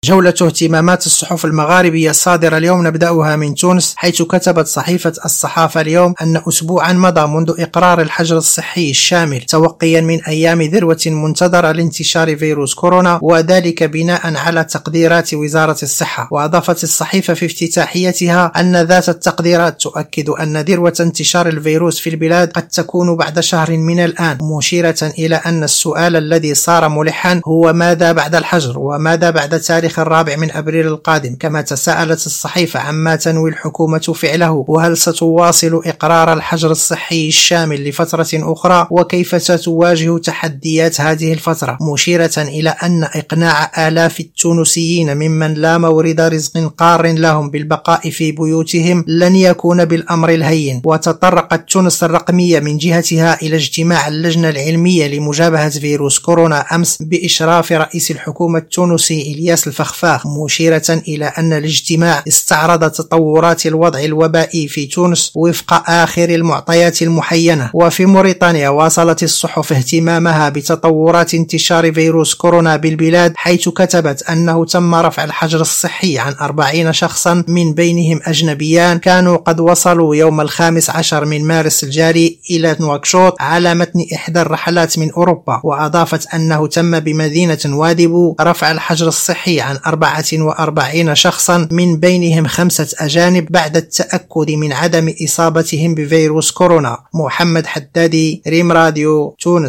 جولة اهتمامات الصحف المغاربية الصادرة اليوم نبدأها من تونس، حيث كتبت صحيفة الصحافة اليوم أن أسبوعا مضى منذ إقرار الحجر الصحي الشامل توقيا من أيام ذروة منتظرة لانتشار فيروس كورونا، وذلك بناء على تقديرات وزارة الصحة. وأضافت الصحيفة في افتتاحيتها أن ذات التقديرات تؤكد أن ذروة انتشار الفيروس في البلاد قد تكون بعد شهر من الآن، مشيرة إلى أن السؤال الذي صار ملحا هو ماذا بعد الحجر وماذا بعد تاريخ 4 من أبريل القادم. كما تساءلت الصحيفة عما تنوي الحكومة فعله، وهل ستواصل إقرار الحجر الصحي الشامل لفترة أخرى، وكيف ستواجه تحديات هذه الفترة، مشيرة إلى أن إقناع آلاف التونسيين ممن لا مورد رزق قار لهم بالبقاء في بيوتهم لن يكون بالأمر الهين. وتطرقت تونس الرقمية من جهتها إلى اجتماع اللجنة العلمية لمجابهة فيروس كورونا أمس بإشراف رئيس الحكومة التونسي إلياس الفخفاخ، مشيرة إلى أن الاجتماع استعرض تطورات الوضع الوبائي في تونس وفق آخر المعطيات المحينة. وفي موريتانيا واصلت الصحف اهتمامها بتطورات انتشار فيروس كورونا بالبلاد، حيث كتبت أنه تم رفع الحجر الصحي عن 40 شخصا من بينهم أجنبيان كانوا قد وصلوا يوم 15 من مارس الجاري إلى نواكشوط على متن إحدى الرحلات من أوروبا. وأضافت أنه تم بمدينة واديبو رفع الحجر الصحي عن 44 شخصا من بينهم 5 أجانب بعد التأكد من عدم إصابتهم بفيروس كورونا. محمد حدادي، ريم راديو، تونس.